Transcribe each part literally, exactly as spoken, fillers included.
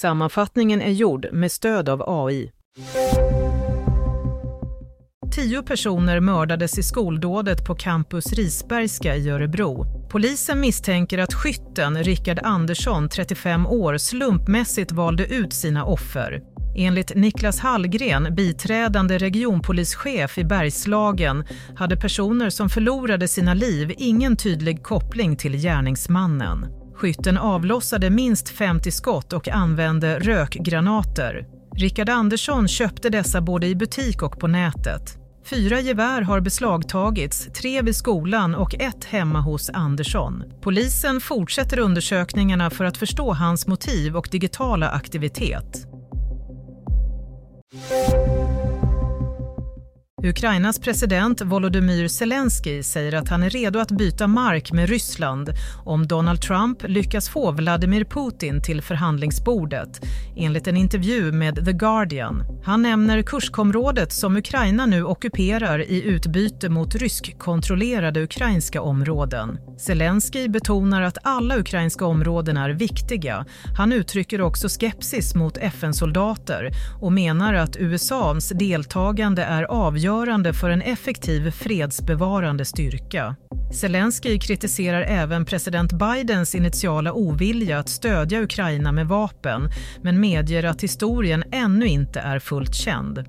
Sammanfattningen är gjord med stöd av A I. Tio personer mördades i skoldådet på campus Risbergska i Örebro. Polisen misstänker att skytten Rickard Andersson, trettiofem år, slumpmässigt valde ut sina offer. Enligt Niklas Hallgren, biträdande regionpolischef i Bergslagen, hade personer som förlorade sina liv ingen tydlig koppling till gärningsmannen. Skytten avlossade minst femtio skott och använde rökgranater. Rickard Andersson köpte dessa både i butik och på nätet. Fyra gevär har beslagtagits, tre vid skolan och ett hemma hos Andersson. Polisen fortsätter undersökningarna för att förstå hans motiv och digitala aktivitet. Ukrainas president Volodymyr Zelensky säger att han är redo att byta mark med Ryssland om Donald Trump lyckas få Vladimir Putin till förhandlingsbordet, enligt en intervju med The Guardian. Han nämner Kurskområdet som Ukraina nu ockuperar i utbyte mot ryskkontrollerade ukrainska områden. Zelensky betonar att alla ukrainska områden är viktiga. Han uttrycker också skepsis mot F N-soldater och menar att U S A:s deltagande är avgörande för en effektiv fredsbevarande styrka. Zelensky kritiserar även president Bidens initiala ovilja att stödja Ukraina med vapen, men medger att historien ännu inte är fullt känd.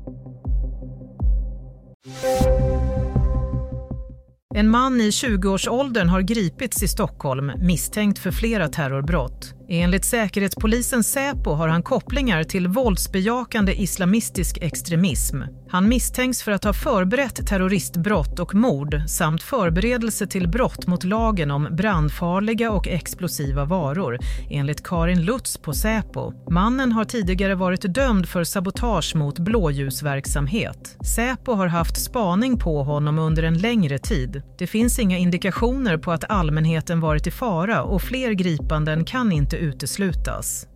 En man i tjugoårsåldern har gripits i Stockholm misstänkt för flera terrorbrott. Enligt säkerhetspolisen Säpo har han kopplingar till våldsbejakande islamistisk extremism. Han misstänks för att ha förberett terroristbrott och mord samt förberedelse till brott mot lagen om brandfarliga och explosiva varor, enligt Karin Lutz på Säpo. Mannen har tidigare varit dömd för sabotage mot blåljusverksamhet. Säpo har haft spaning på honom under en längre tid. Det finns inga indikationer på att allmänheten varit i fara och fler gripanden kan inte uteslutas.